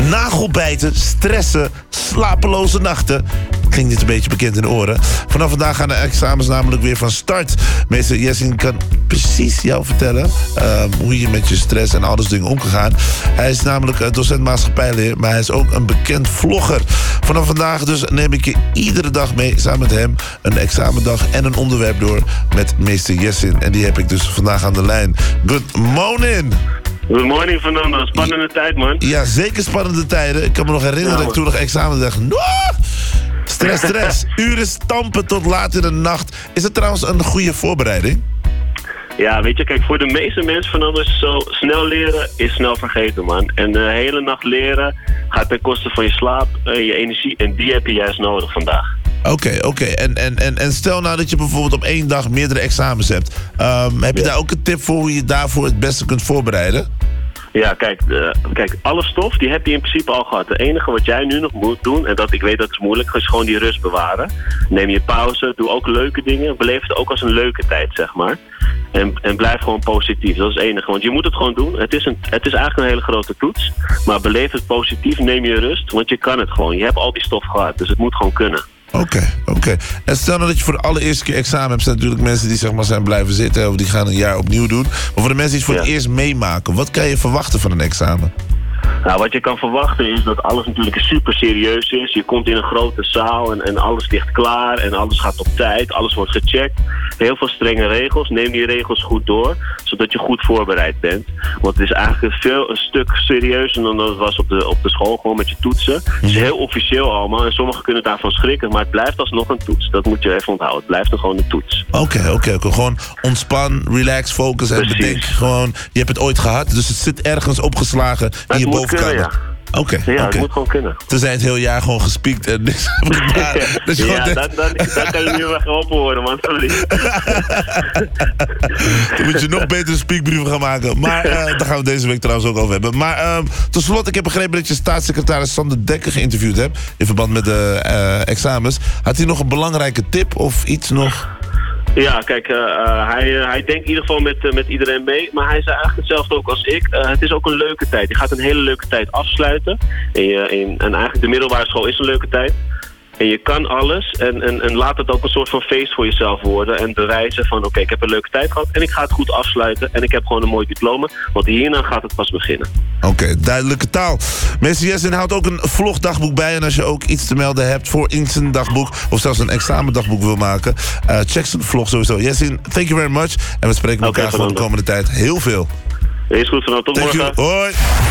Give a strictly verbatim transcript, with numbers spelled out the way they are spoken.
nagelbijten, stressen, slapeloze nachten. Klinkt dit een beetje bekend in de oren. Vanaf vandaag gaan de examens namelijk weer van start. Meester Jessin kan precies jou vertellen uh, hoe je met je stress en al dat dingen om kan gaan. Hij is namelijk uh, docent maatschappijleer, maar hij is ook een bekend vlogger. Vanaf vandaag dus neem ik je iedere dag mee, samen met hem, een examendag en een onderwerp door met meester Jessin. En die heb ik dus vandaag aan de lijn. Good morning! Good morning, Fernando. Spannende ja, tijd, man. Ja, zeker spannende tijden. Ik kan me nog herinneren ja, dat ik toen nog examen dacht. No! Stress, stress. Uren stampen tot laat in de nacht. Is het trouwens een goede voorbereiding? Ja, weet je, kijk, voor de meeste mensen, Fernando, is het zo, snel leren is snel vergeten, man. En de hele nacht leren gaat ten koste van je slaap en je energie. En die heb je juist nodig vandaag. Oké, okay, oké. Okay. En, en, en, en stel nou dat je bijvoorbeeld op één dag meerdere examens hebt. Um, heb je ja. daar ook een tip voor hoe je daarvoor het beste kunt voorbereiden? Ja, kijk, uh, kijk, alle stof die heb je in principe al gehad. Het enige wat jij nu nog moet doen, en dat ik weet dat is moeilijk, is gewoon die rust bewaren. Neem je pauze, doe ook leuke dingen. Beleef het ook als een leuke tijd, zeg maar. En, en blijf gewoon positief, dat is het enige. Want je moet het gewoon doen. Het is, een, het is eigenlijk een hele grote toets. Maar beleef het positief, neem je rust, want je kan het gewoon. Je hebt al die stof gehad, dus het moet gewoon kunnen. Oké, okay, oké. Okay. En stel nou dat je voor de allereerste keer examen hebt, zijn natuurlijk mensen die zeg maar zijn blijven zitten of die gaan een jaar opnieuw doen. Maar voor de mensen die het voor ja. het eerst meemaken, wat kan je verwachten van een examen? Nou, wat je kan verwachten is dat alles natuurlijk super serieus is. Je komt in een grote zaal en, en alles ligt klaar en alles gaat op tijd. Alles wordt gecheckt. Heel veel strenge regels. Neem die regels goed door, zodat je goed voorbereid bent. Want het is eigenlijk veel, een stuk serieuzer dan dat het was op de, op de school, gewoon met je toetsen. Het is heel officieel allemaal en sommigen kunnen daarvan schrikken, maar het blijft alsnog een toets. Dat moet je even onthouden. Het blijft er gewoon een toets. Oké, okay, oké. Okay, okay. Gewoon ontspan, relax, focus en Precies. bedenk gewoon, je hebt het ooit gehad, dus het zit ergens opgeslagen in je bovenkamer. Kunnen, ja. Oké, okay, ja, okay. Het moet gewoon kunnen. Tenzij het heel jaar gewoon gespiekt en dus, daar, dus ja, dat, dat, dat kan je niet meer geholpen worden, man. Sorry. Dan moet je nog betere speakbrieven gaan maken. Maar uh, daar gaan we deze week trouwens ook over hebben. Maar uh, tot slot, ik heb begrepen dat je staatssecretaris Sander Dekker geïnterviewd hebt in verband met de uh, examens. Had hij nog een belangrijke tip of iets nog? Ja, kijk, uh, uh, hij, uh, hij denkt in ieder geval met, uh, met iedereen mee. Maar hij zei eigenlijk hetzelfde ook als ik. Uh, het is ook een leuke tijd. Je gaat een hele leuke tijd afsluiten. En, je, in, en eigenlijk de middelbare school is een leuke tijd. En je kan alles. En, en, en laat het ook een soort van feest voor jezelf worden. En bewijzen van, oké, okay, ik heb een leuke tijd gehad. En ik ga het goed afsluiten. En ik heb gewoon een mooi diploma. Want hierna gaat het pas beginnen. Oké, okay, duidelijke taal. meester Jessin houdt ook een vlogdagboek bij. En als je ook iets te melden hebt voor in zijn dagboek, of zelfs een examendagboek wil maken, uh, check zijn vlog sowieso. Jessin, thank you very much. En we spreken okay, elkaar gewoon de komende tijd heel veel. Is goed, vanaf tot morgen. Hoi.